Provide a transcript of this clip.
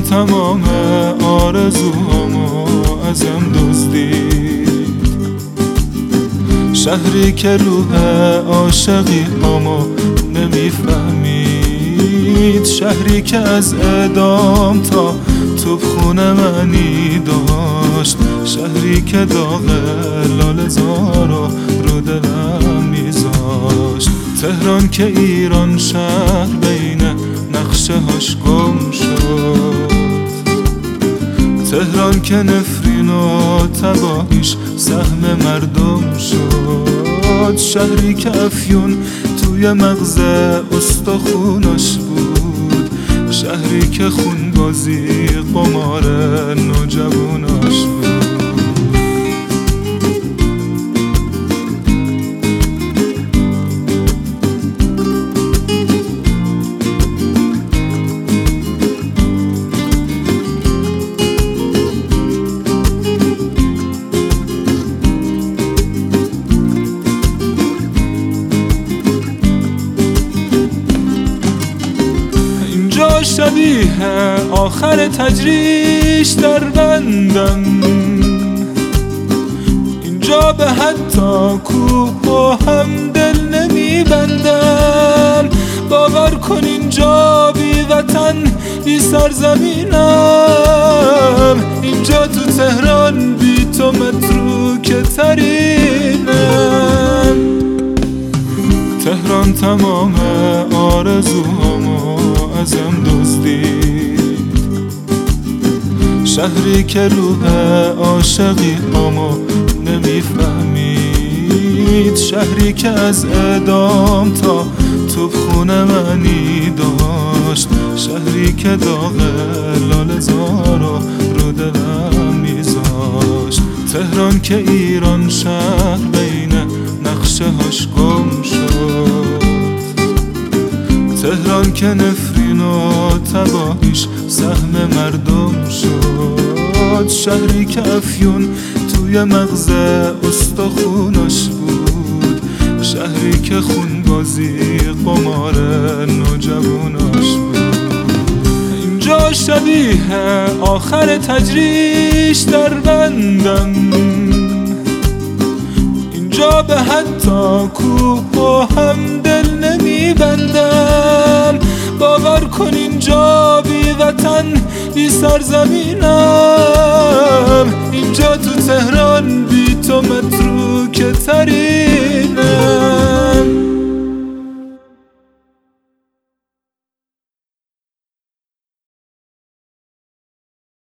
تمام آرزوهامو ازم دزدید، شهری که روح عاشقی هامو نمیفهمید، شهری که از اعدام تا توپخونه معنی داشت، شهری که داغ لاله زارو رو دلم میذاشت. تهران که ایران شهر بین نقشه هاش گم شد، تهران که نفرین و تباهیش سهم مردم شد، شهری که افیون توی مغز استخوناش بود، شهری که خونبازی قمار نوجواناش بود. شبیه آخر تجریش در بندم، اینجا به حتی کوه و هم دل نمیبندم. باور کن اینجا بی وطن بی سرزمینم، اینجا تو تهران بی تو متروک ترینم. تهران تمام آرزوهامو ازم دزدید، شهری که روح عاشقی هامو نمیفهمید، شهری که از اعدام تا توپخونه معنی داشت، شهری که داغ لاله زارو رو دلم میذاشت. تهران که ایران شهر بین نقشه هاش گم شد، تهران که نفرین و تباهیش سهم مردم شد، شهری که افیون توی مغز استخوناش بود، شهری که خونبازی قمار نوجواناش بود. اینجا شبیه آخر تجریش در بندم، اینجا به حتی کوه و هم دل نمیبندم. باور کن اینجا بی وطن بی سرزمینم، اینجا تو تهران بی تو متروک ترینم.